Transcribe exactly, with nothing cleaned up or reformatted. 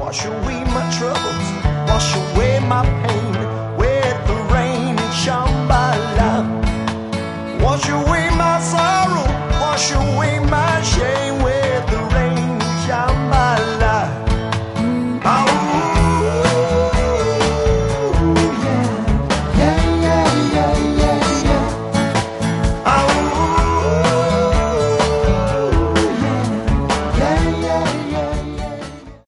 wash away my troubles, wash away my pain with the rain in Shambhala. Wash away